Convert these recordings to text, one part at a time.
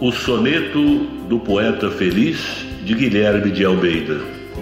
O soneto do poeta feliz de Guilherme de Almeida.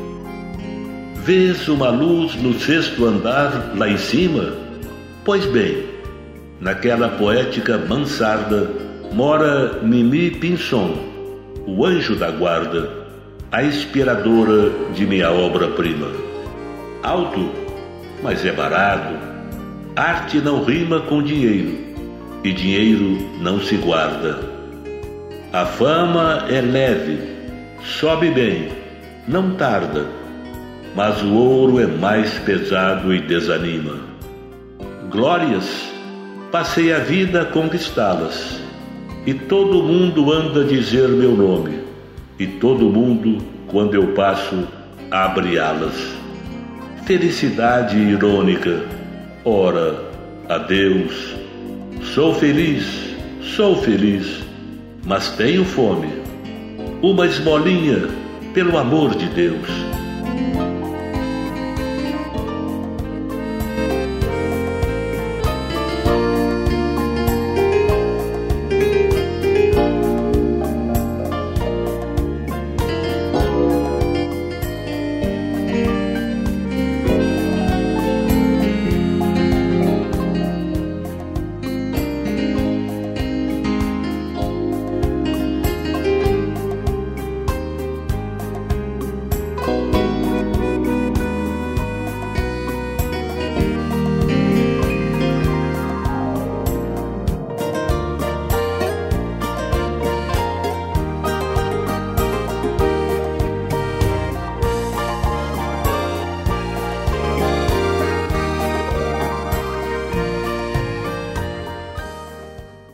Vês uma luz no sexto andar lá em cima? Pois bem, naquela poética mansarda mora Mimi Pinson, o anjo da guarda, a inspiradora de minha obra-prima. Alto, mas é barato. Arte não rima com dinheiro, e dinheiro não se guarda. A fama é leve, sobe bem, não tarda, mas o ouro é mais pesado e desanima. Glórias, passei a vida a conquistá-las, e todo mundo anda a dizer meu nome, e todo mundo, quando eu passo, abre alas. Felicidade irônica, ora, adeus. Sou feliz, mas tenho fome. Uma esmolinha, pelo amor de Deus.